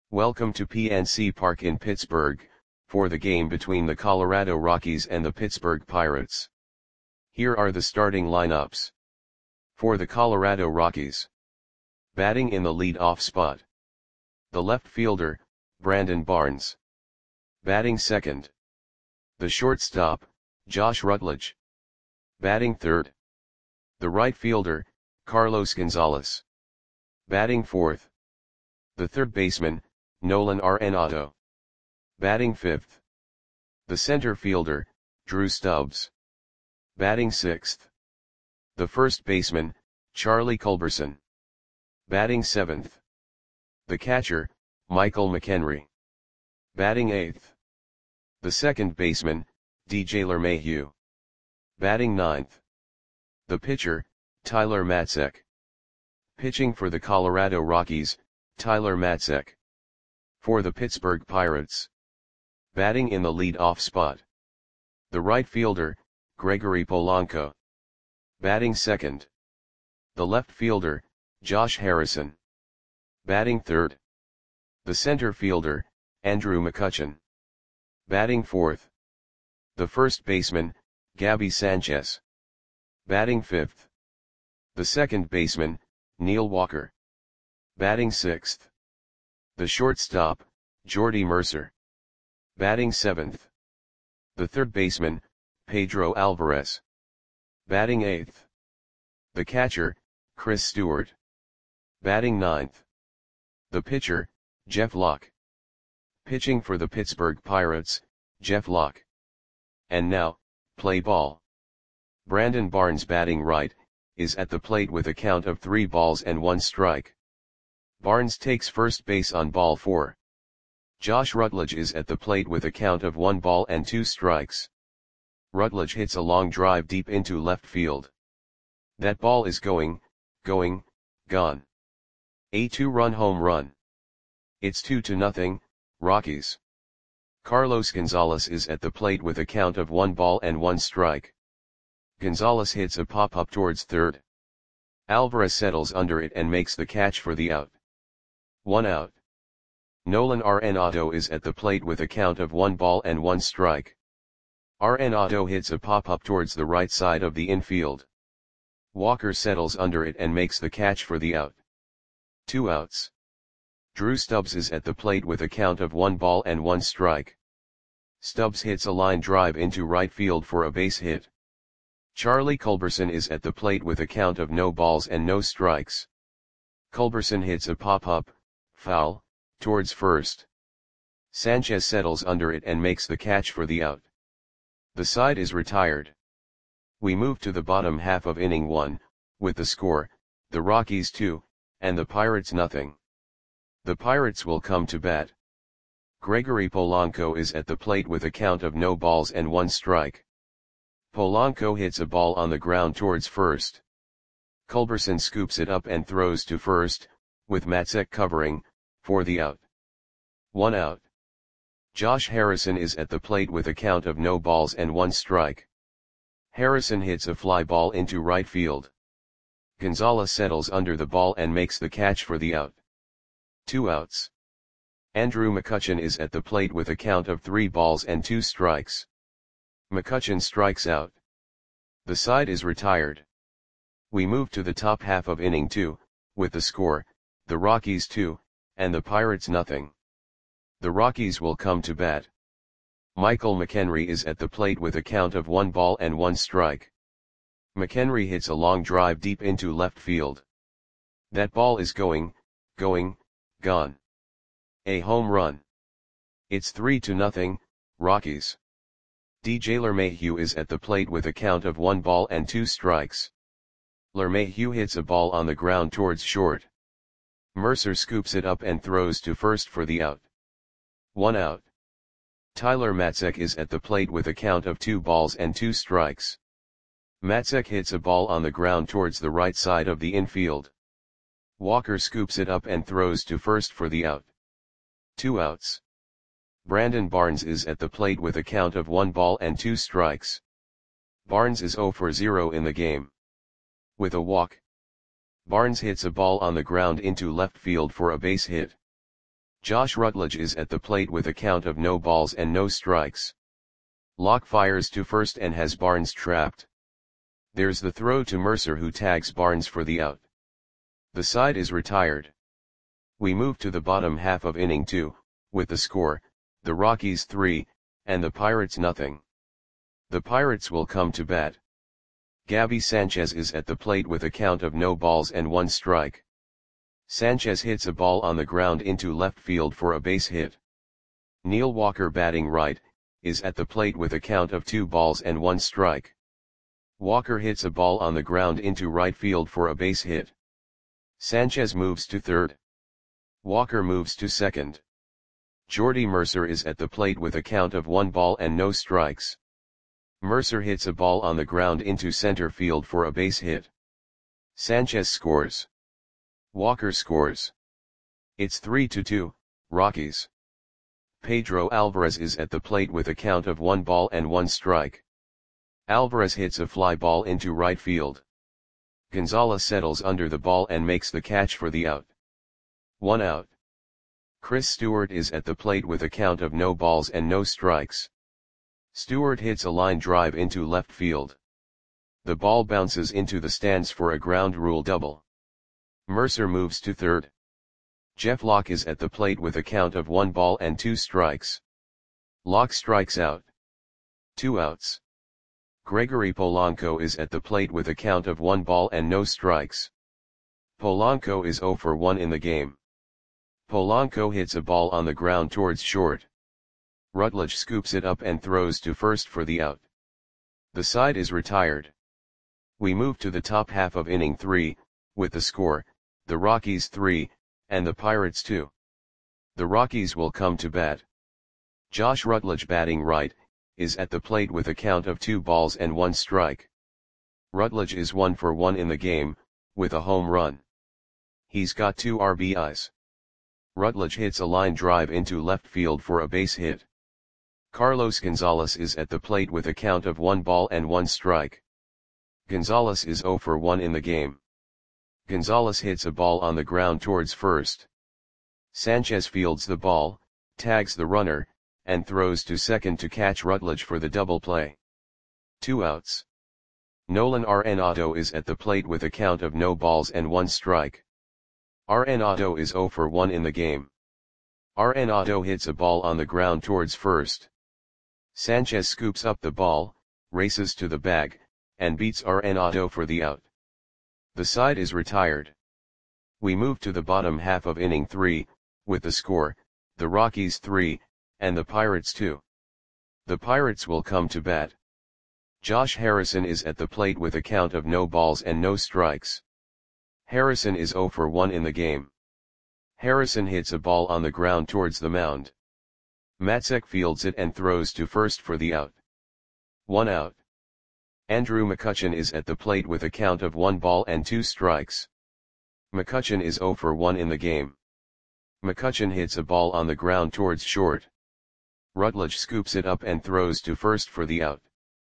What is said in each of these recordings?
Welcome to PNC Park in Pittsburgh, for the game between the Colorado Rockies and the Pittsburgh Pirates. Here are the starting lineups. For the Colorado Rockies. Batting in the lead-off spot. The left fielder, Brandon Barnes. Batting second. The shortstop, Josh Rutledge. Batting third. The right fielder, Carlos Gonzalez. Batting fourth. The third baseman, Nolan Arenado. Batting fifth. The center fielder, Drew Stubbs. Batting sixth. The first baseman, Charlie Culberson. Batting seventh. The catcher, Michael McHenry. Batting eighth. The second baseman, DJ LeMahieu. Batting ninth. The pitcher, Tyler Matzek. Pitching for the Colorado Rockies, Tyler Matzek. For the Pittsburgh Pirates. Batting in the lead-off spot. The right fielder, Gregory Polanco. Batting second. The left fielder, Josh Harrison. Batting third. The center fielder, Andrew McCutchen. Batting fourth. The first baseman, Gabby Sanchez. Batting fifth. The second baseman, Neil Walker. Batting sixth. The shortstop, Jordy Mercer. Batting seventh. The third baseman, Pedro Alvarez. Batting eighth. The catcher, Chris Stewart. Batting ninth. The pitcher, Jeff Locke. Pitching for the Pittsburgh Pirates, Jeff Locke. And now, play ball. Brandon Barnes batting right, is at the plate with a count of 3 balls and 1 strike. Barnes takes first base on ball 4. Josh Rutledge is at the plate with a count of 1 ball and 2 strikes. Rutledge hits a long drive deep into left field. That ball is gone. A 2-run home run. It's 2-0, Rockies. Carlos Gonzalez is at the plate with a count of 1 ball and 1 strike. Gonzalez hits a pop-up towards third. Alvarez settles under it and makes the catch for the out. 1 out. Nolan Arenado is at the plate with a count of 1 ball and 1 strike. Arenado hits a pop-up towards the right side of the infield. Walker settles under it and makes the catch for the out. 2 outs. Drew Stubbs is at the plate with a count of 1 ball and 1 strike. Stubbs hits a line drive into right field for a base hit. Charlie Culberson is at the plate with a count of no balls and no strikes. Culberson hits a pop-up, foul, towards first. Sanchez settles under it and makes the catch for the out. The side is retired. We move to the bottom half of inning 1, with the score, the Rockies 2, and the Pirates nothing. The Pirates will come to bat. Gregory Polanco is at the plate with a count of no balls and 1 strike. Polanco hits a ball on the ground towards first. Culberson scoops it up and throws to first, with Matzek covering, for the out. 1 out. Josh Harrison is at the plate with a count of no balls and 1 strike. Harrison hits a fly ball into right field. Gonzalez settles under the ball and makes the catch for the out. 2 outs. Andrew McCutchen is at the plate with a count of 3 balls and 2 strikes. McCutchen strikes out. The side is retired. We move to the top half of inning 2, with the score, the Rockies 2, and the Pirates nothing. The Rockies will come to bat. Michael McHenry is at the plate with a count of 1 ball and 1 strike. McHenry hits a long drive deep into left field. That ball is gone. A home run. It's 3-0, Rockies. DJ LeMahieu is at the plate with a count of 1 ball and 2 strikes. LeMahieu hits a ball on the ground towards short. Mercer scoops it up and throws to first for the out. 1 out. Tyler Matzek is at the plate with a count of 2 balls and 2 strikes. Matzek hits a ball on the ground towards the right side of the infield. Walker scoops it up and throws to first for the out. 2 outs. Brandon Barnes is at the plate with a count of 1 ball and 2 strikes. Barnes is 0 for 0 in the game. With a walk, Barnes hits a ball on the ground into left field for a base hit. Josh Rutledge is at the plate with a count of no balls and no strikes. Locke fires to first and has Barnes trapped. There's the throw to Mercer, who tags Barnes for the out. The side is retired. We move to the bottom half of inning 2, with the score, the Rockies 3, and the Pirates nothing. The Pirates will come to bat. Gabby Sanchez is at the plate with a count of no balls and 1 strike. Sanchez hits a ball on the ground into left field for a base hit. Neil Walker, batting right, is at the plate with a count of 2 balls and 1 strike. Walker hits a ball on the ground into right field for a base hit. Sanchez moves to third. Walker moves to second. Jordy Mercer is at the plate with a count of 1 ball and no strikes. Mercer hits a ball on the ground into center field for a base hit. Sanchez scores. Walker scores. It's 3-2, Rockies. Pedro Alvarez is at the plate with a count of 1 ball and 1 strike. Alvarez hits a fly ball into right field. Gonzalez settles under the ball and makes the catch for the out. 1 out. Chris Stewart is at the plate with a count of no balls and no strikes. Stewart hits a line drive into left field. The ball bounces into the stands for a ground rule double. Mercer moves to third. Jeff Locke is at the plate with a count of 1 ball and 2 strikes. Locke strikes out. 2 outs. Gregory Polanco is at the plate with a count of 1 ball and no strikes. Polanco is 0 for 1 in the game. Polanco hits a ball on the ground towards short. Rutledge scoops it up and throws to first for the out. The side is retired. We move to the top half of inning 3, with the score, the Rockies 3, and the Pirates 2. The Rockies will come to bat. Josh Rutledge, batting right, is at the plate with a count of 2 balls and 1 strike. Rutledge is 1 for 1 in the game, with a home run. He's got 2 RBIs. Rutledge hits a line drive into left field for a base hit. Carlos Gonzalez is at the plate with a count of 1 ball and 1 strike. Gonzalez is 0 for 1 in the game. Gonzalez hits a ball on the ground towards first. Sanchez fields the ball, tags the runner, and throws to second to catch Rutledge for the double play. 2 outs. Nolan Arenado is at the plate with a count of no balls and 1 strike. Arenado is 0 for 1 in the game. Arenado hits a ball on the ground towards first. Sanchez scoops up the ball, races to the bag, and beats Arenado for the out. The side is retired. We move to the bottom half of inning 3, with the score, the Rockies 3, and the Pirates 2. The Pirates will come to bat. Josh Harrison is at the plate with a count of no balls and no strikes. Harrison is 0 for 1 in the game. Harrison hits a ball on the ground towards the mound. Matzek fields it and throws to first for the out. 1 out. Andrew McCutchen is at the plate with a count of 1 ball and 2 strikes. McCutchen is 0 for 1 in the game. McCutchen hits a ball on the ground towards short. Rutledge scoops it up and throws to first for the out.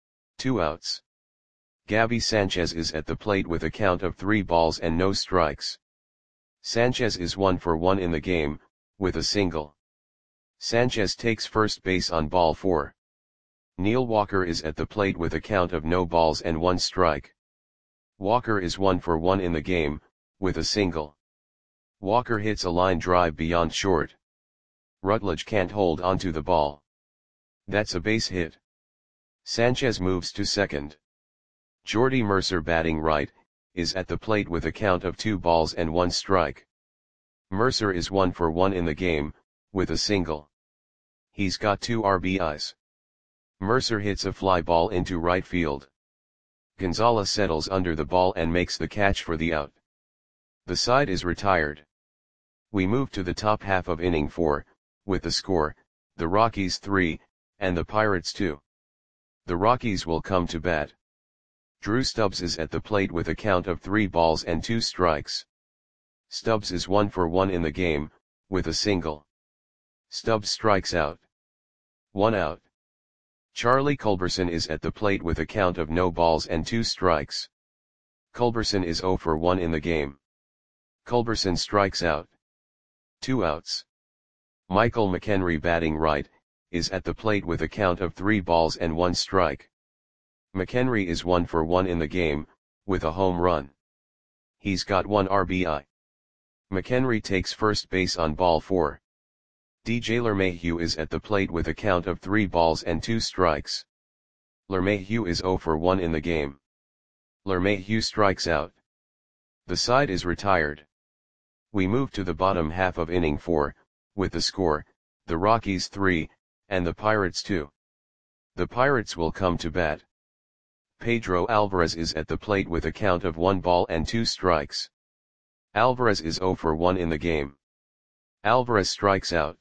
2 outs. Gabby Sanchez is at the plate with a count of 3 balls and no strikes. Sanchez is 1 for 1 in the game, with a single. Sanchez takes first base on ball 4. Neil Walker is at the plate with a count of no balls and 1 strike. Walker is 1 for 1 in the game, with a single. Walker hits a line drive beyond short. Rutledge can't hold onto the ball. That's a base hit. Sanchez moves to second. Jordy Mercer, batting right, is at the plate with a count of 2 balls and 1 strike. Mercer is 1 for 1 in the game, with a single. He's got 2 RBIs. Mercer hits a fly ball into right field. Gonzalez settles under the ball and makes the catch for the out. The side is retired. We move to the top half of inning 4, with the score, the Rockies 3, and the Pirates 2. The Rockies will come to bat. Drew Stubbs is at the plate with a count of 3 balls and 2 strikes. Stubbs is 1 for 1 in the game, with a single. Stubbs strikes out. 1 out. Charlie Culberson is at the plate with a count of no balls and 2 strikes. Culberson is 0 for 1 in the game. Culberson strikes out. 2 outs. Michael McHenry batting right, is at the plate with a count of 3 balls and 1 strike. McHenry is 1 for 1 in the game, with a home run. He's got 1 RBI. McHenry takes first base on ball 4. DJ LeMahieu is at the plate with a count of 3 balls and 2 strikes. LeMahieu is 0 for 1 in the game. LeMahieu strikes out. The side is retired. We move to the bottom half of inning 4, with the score, the Rockies 3, and the Pirates 2. The Pirates will come to bat. Pedro Alvarez is at the plate with a count of 1 ball and 2 strikes. Alvarez is 0 for 1 in the game. Alvarez strikes out.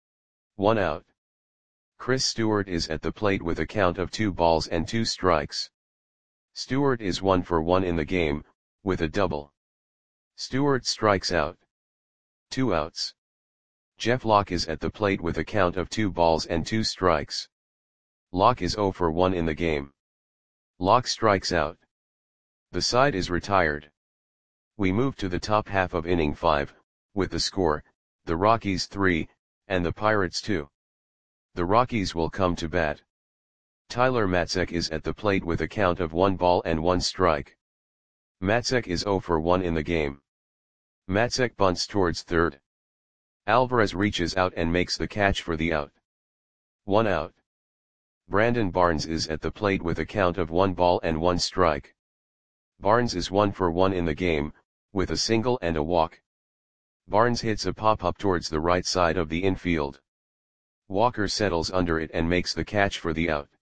1 out. Chris Stewart is at the plate with a count of 2 balls and 2 strikes. Stewart is 1 for 1 in the game, with a double. Stewart strikes out. 2 outs. Jeff Locke is at the plate with a count of 2 balls and 2 strikes. Locke is 0 for 1 in the game. Locke strikes out. The side is retired. We move to the top half of inning 5, with the score, the Rockies 3, and the Pirates 2. The Rockies will come to bat. Tyler Matzek is at the plate with a count of 1 ball and 1 strike. Matzek is 0 for 1 in the game. Matzek bunts towards third. Alvarez reaches out and makes the catch for the out. 1 out. Brandon Barnes is at the plate with a count of 1 ball and 1 strike. Barnes is 1 for 1 in the game, with a single and a walk. Barnes hits a pop-up towards the right side of the infield. Walker settles under it and makes the catch for the out.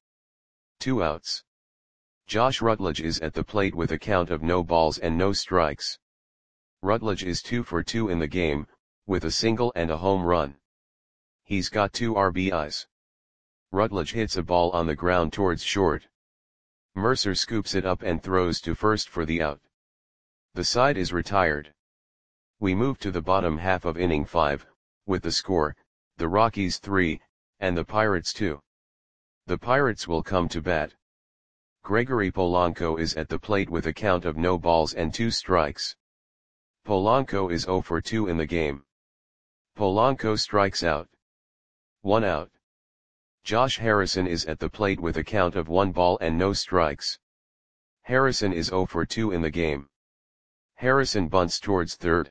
2 outs. Josh Rutledge is at the plate with a count of no balls and no strikes. Rutledge is 2 for 2 in the game, with a single and a home run. He's got 2 RBIs. Rutledge hits a ball on the ground towards short. Mercer scoops it up and throws to first for the out. The side is retired. We move to the bottom half of inning 5, with the score, the Rockies 3, and the Pirates 2. The Pirates will come to bat. Gregory Polanco is at the plate with a count of no balls and 2 strikes. Polanco is 0 for 2 in the game. Polanco strikes out. 1 out. Josh Harrison is at the plate with a count of 1 ball and no strikes. Harrison is 0 for 2 in the game. Harrison bunts towards third.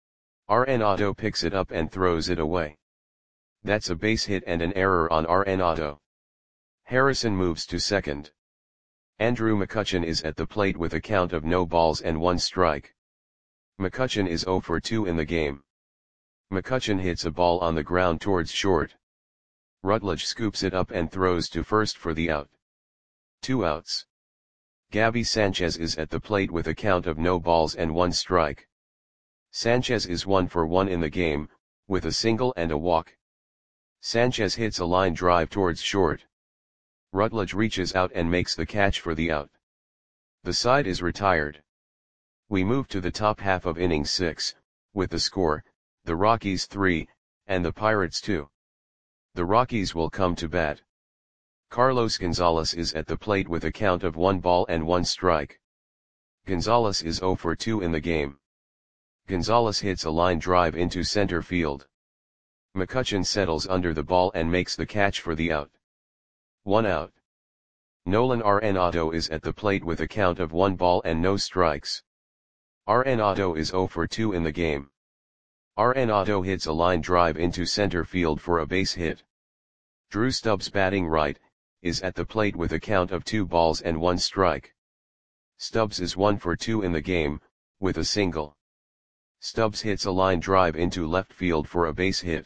Arenado picks it up and throws it away. That's a base hit and an error on Arenado. Harrison moves to second. Andrew McCutchen is at the plate with a count of no balls and 1 strike. McCutchen is 0 for 2 in the game. McCutchen hits a ball on the ground towards short. Rutledge scoops it up and throws to first for the out. 2 outs. Gabby Sanchez is at the plate with a count of no balls and 1 strike. Sanchez is 1 for 1 in the game, with a single and a walk. Sanchez hits a line drive towards short. Rutledge reaches out and makes the catch for the out. The side is retired. We move to the top half of inning 6, with the score, the Rockies 3, and the Pirates 2. The Rockies will come to bat. Carlos Gonzalez is at the plate with a count of 1 ball and 1 strike. Gonzalez is 0 for 2 in the game. Gonzalez hits a line drive into center field. McCutchen settles under the ball and makes the catch for the out. 1 out. Nolan Arenado is at the plate with a count of 1 ball and no strikes. Arenado is 0 for 2 in the game. Arenado hits a line drive into center field for a base hit. Drew Stubbs batting right, is at the plate with a count of 2 balls and 1 strike. Stubbs is 1 for 2 in the game, with a single. Stubbs hits a line drive into left field for a base hit.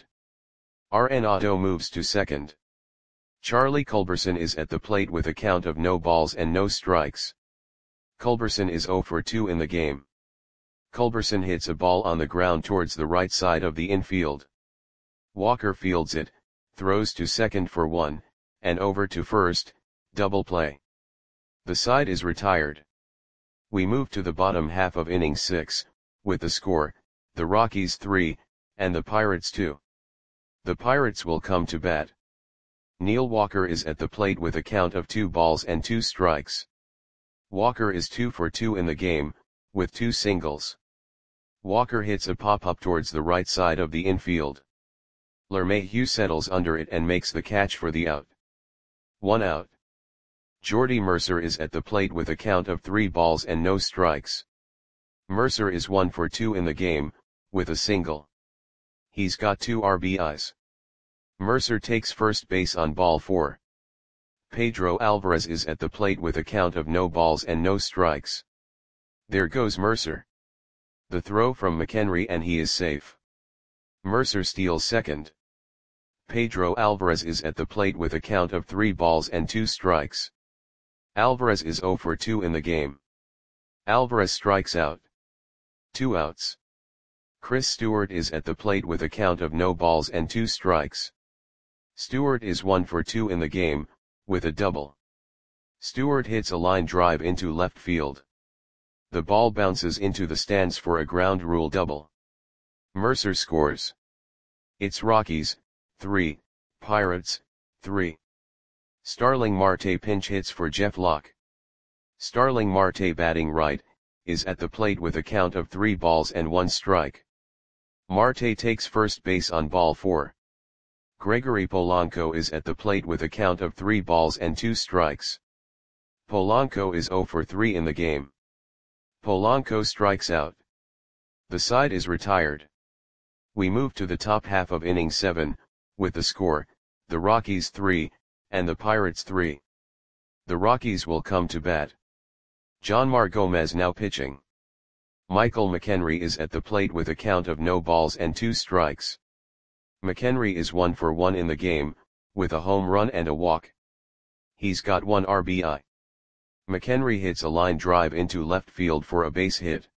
Arenado moves to second. Charlie Culberson is at the plate with a count of no balls and no strikes. Culberson is 0 for 2 in the game. Culberson hits a ball on the ground towards the right side of the infield. Walker fields it, throws to second for 1, and over to first, double play. The side is retired. We move to the bottom half of inning 6, with the score, the Rockies 3, and the Pirates 2. The Pirates will come to bat. Neil Walker is at the plate with a count of 2 balls and 2 strikes. Walker is 2 for 2 in the game, with 2 singles. Walker hits a pop-up towards the right side of the infield. LeMahieu settles under it and makes the catch for the out. 1 out. Jordy Mercer is at the plate with a count of 3 balls and no strikes. Mercer is 1 for 2 in the game, with a single. He's got 2 RBIs. Mercer takes first base on ball 4. Pedro Alvarez is at the plate with a count of no balls and no strikes. There goes Mercer. The throw from McHenry and he is safe. Mercer steals second. Pedro Alvarez is at the plate with a count of 3 balls and 2 strikes. Alvarez is 0 for 2 in the game. Alvarez strikes out. 2 outs. Chris Stewart is at the plate with a count of no balls and 2 strikes. Stewart is 1 for 2 in the game, with a double. Stewart hits a line drive into left field. The ball bounces into the stands for a ground rule double. Mercer scores. It's Rockies, 3, Pirates, 3. Starling Marte pinch hits for Jeff Locke. Starling Marte batting right, is at the plate with a count of 3 balls and 1 strike. Marte takes first base on ball 4. Gregory Polanco is at the plate with a count of 3 balls and 2 strikes. Polanco is 0 for 3 in the game. Polanco strikes out. The side is retired. We move to the top half of inning 7, with the score, the Rockies 3, and the Pirates 3. The Rockies will come to bat. Jonmar Gomez now pitching. Michael McHenry is at the plate with a count of no balls and 2 strikes. McHenry is 1 for 1 in the game, with a home run and a walk. He's got 1 RBI. McHenry hits a line drive into left field for a base hit.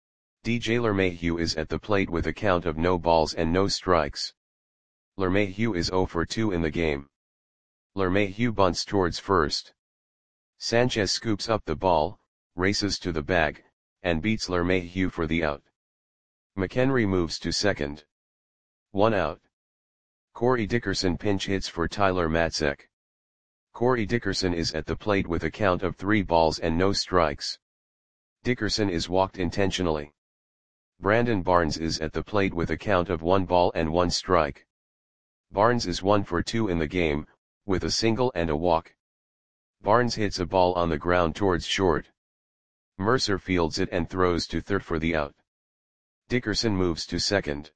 DJ LeMahieu is at the plate with a count of no balls and no strikes. LeMahieu is 0 for 2 in the game. LeMahieu bunts towards first. Sanchez scoops up the ball, races to the bag, and beats LeMahieu for the out. McHenry moves to second. 1 out. Corey Dickerson pinch hits for Tyler Matzek. Corey Dickerson is at the plate with a count of 3 balls and no strikes. Dickerson is walked intentionally. Brandon Barnes is at the plate with a count of 1 ball and 1 strike. Barnes is 1 for 2 in the game, with a single and a walk. Barnes hits a ball on the ground towards short. Mercer fields it and throws to third for the out. Dickerson moves to second.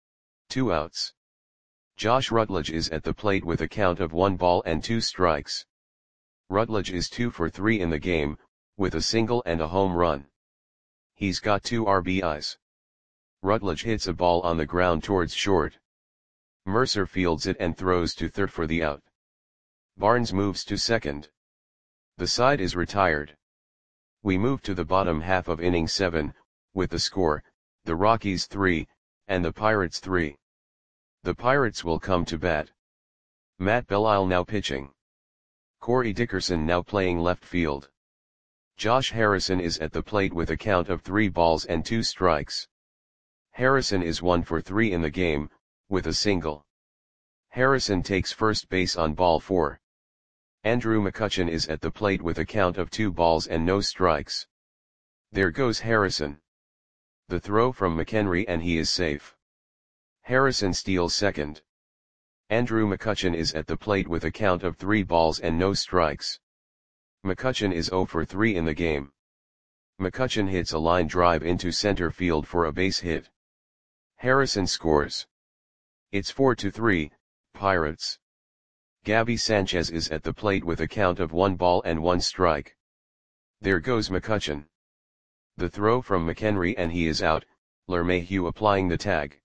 2 outs. Josh Rutledge is at the plate with a count of 1 ball and 2 strikes. Rutledge is 2 for 3 in the game, with a single and a home run. He's got 2 RBIs. Rutledge hits a ball on the ground towards short. Mercer fields it and throws to third for the out. Barnes moves to second. The side is retired. We move to the bottom half of inning 7, with the score, the Rockies 3, and the Pirates 3. The Pirates will come to bat. Matt Belisle now pitching. Corey Dickerson now playing left field. Josh Harrison is at the plate with a count of 3 balls and 2 strikes. Harrison is 1 for 3 in the game, with a single. Harrison takes first base on ball 4. Andrew McCutchen is at the plate with a count of 2 balls and no strikes. There goes Harrison. The throw from McHenry and he is safe. Harrison steals second. Andrew McCutchen is at the plate with a count of 3 balls and no strikes. McCutchen is 0 for 3 in the game. McCutchen hits a line drive into center field for a base hit. Harrison scores. It's 4-3, Pirates. Gabby Sanchez is at the plate with a count of 1 ball and 1 strike. There goes McCutchen. The throw from McHenry and he is out, LeMahieu applying the tag.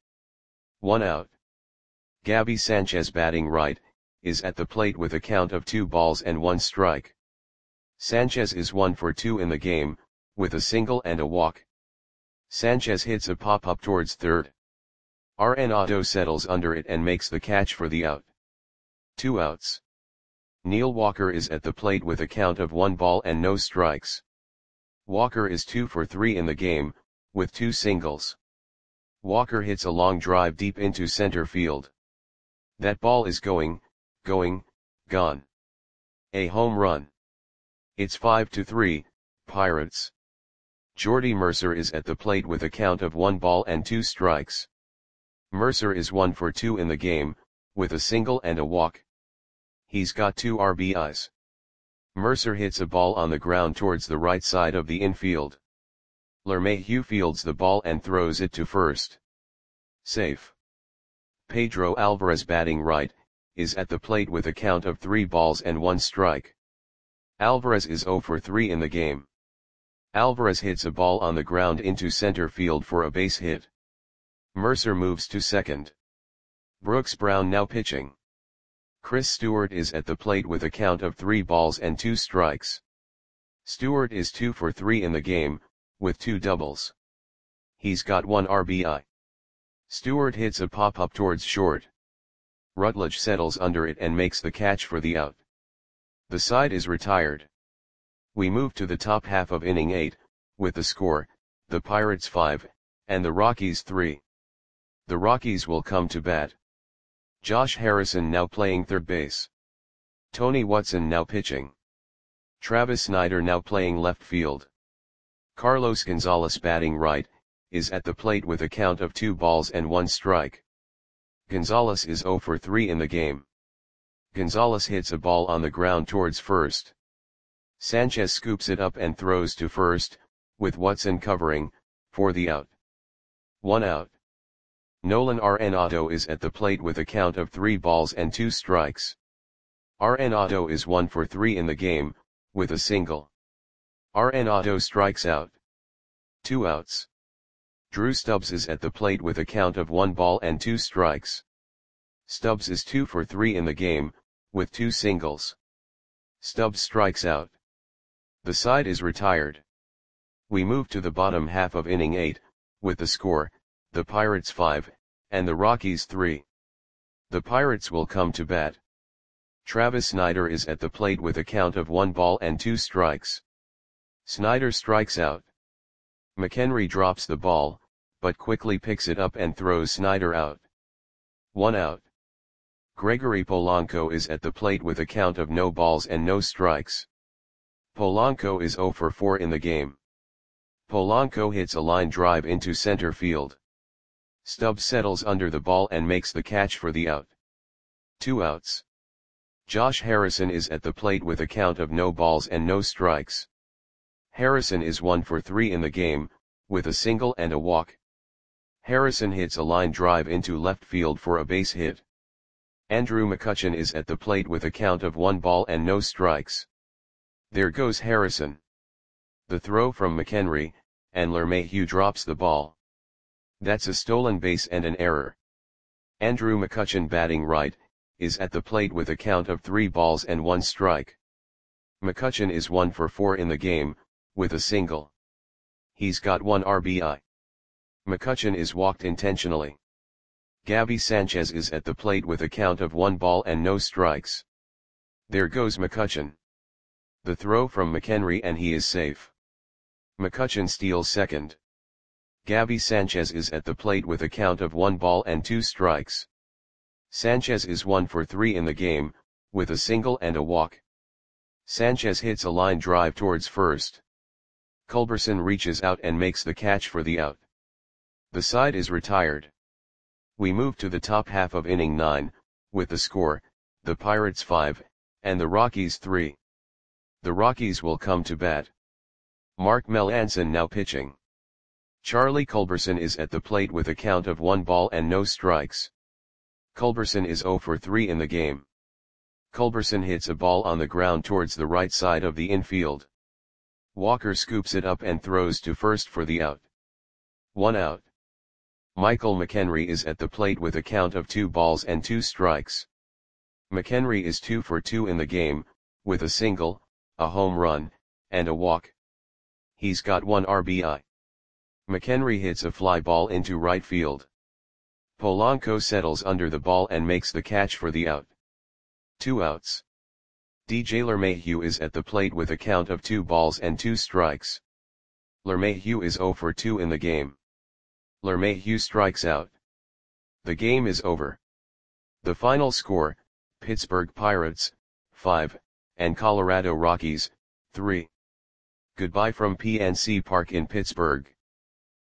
1 out. Gabby Sanchez batting right, is at the plate with a count of 2 balls and 1 strike. Sanchez is 1 for 2 in the game, with a single and a walk. Sanchez hits a pop-up towards third. Arenado settles under it and makes the catch for the out. 2 outs. Neil Walker is at the plate with a count of 1 ball and no strikes. Walker is 2 for 3 in the game, with 2 singles. Walker hits a long drive deep into center field. That ball is going, gone. A home run. It's 5-3, Pirates. Jordy Mercer is at the plate with a count of 1 ball and 2 strikes. Mercer is 1 for 2 in the game, with a single and a walk. He's got 2 RBIs. Mercer hits a ball on the ground towards the right side of the infield. LeMahieu fields the ball and throws it to first. Safe. Pedro Alvarez, batting right, is at the plate with a count of 3 balls and 1 strike. Alvarez is 0 for 3 in the game. Alvarez hits a ball on the ground into center field for a base hit. Mercer moves to second. Brooks Brown now pitching. Chris Stewart is at the plate with a count of 3 balls and 2 strikes. Stewart is 2 for 3 in the game, with 2 doubles. He's got 1 RBI. Stewart hits a pop-up towards short. Rutledge settles under it and makes the catch for the out. The side is retired. We move to the top half of inning 8, with the score, the Pirates 5, and the Rockies 3. The Rockies will come to bat. Josh Harrison now playing third base. Tony Watson now pitching. Travis Snider now playing left field. Carlos Gonzalez, batting right, is at the plate with a count of 2 balls and 1 strike. Gonzalez is 0 for 3 in the game. Gonzalez hits a ball on the ground towards first. Sanchez scoops it up and throws to first, with Watson covering, for the out. 1 out. Nolan Arenado is at the plate with a count of 3 balls and 2 strikes. Arenado is 1 for 3 in the game, with a single. Arenado strikes out. 2 outs. Drew Stubbs is at the plate with a count of 1 ball and 2 strikes. Stubbs is 2 for 3 in the game, with 2 singles. Stubbs strikes out. The side is retired. We move to the bottom half of inning 8, with the score, the Pirates 5, and the Rockies 3. The Pirates will come to bat. Travis Snider is at the plate with a count of 1 ball and 2 strikes. Snider strikes out. McHenry drops the ball, but quickly picks it up and throws Snider out. 1 out. Gregory Polanco is at the plate with a count of no balls and no strikes. Polanco is 0 for 4 in the game. Polanco hits a line drive into center field. Stubbs settles under the ball and makes the catch for the out. 2 outs. Josh Harrison is at the plate with a count of no balls and no strikes. Harrison is 1 for 3 in the game, with a single and a walk. Harrison hits a line drive into left field for a base hit. Andrew McCutchen is at the plate with a count of 1 ball and no strikes. There goes Harrison. The throw from McHenry, and LeMahieu drops the ball. That's a stolen base and an error. Andrew McCutchen, batting right, is at the plate with a count of 3 balls and 1 strike. McCutchen is 1 for 4 in the game, with a single. He's got 1 RBI. McCutchen is walked intentionally. Gabby Sanchez is at the plate with a count of 1 ball and no strikes. There goes McCutchen. The throw from McHenry and he is safe. McCutchen steals second. Gabby Sanchez is at the plate with a count of 1 ball and 2 strikes. Sanchez is 1 for 3 in the game, with a single and a walk. Sanchez hits a line drive towards first. Culberson reaches out and makes the catch for the out. The side is retired. We move to the top half of inning 9, with the score, the Pirates 5, and the Rockies 3. The Rockies will come to bat. Mark Melancon now pitching. Charlie Culberson is at the plate with a count of 1 ball and no strikes. Culberson is 0 for 3 in the game. Culberson hits a ball on the ground towards the right side of the infield. Walker scoops it up and throws to first for the out. 1 out. Michael McHenry is at the plate with a count of 2 balls and 2 strikes. McHenry is 2 for 2 in the game, with a single, a home run, and a walk. He's got 1 RBI. McHenry hits a fly ball into right field. Polanco settles under the ball and makes the catch for the out. 2 outs. DJ LeMahieu is at the plate with a count of 2 balls and 2 strikes. LeMahieu is 0 for 2 in the game. LeMahieu strikes out. The game is over. The final score, Pittsburgh Pirates, 5, and Colorado Rockies, 3. Goodbye from PNC Park in Pittsburgh.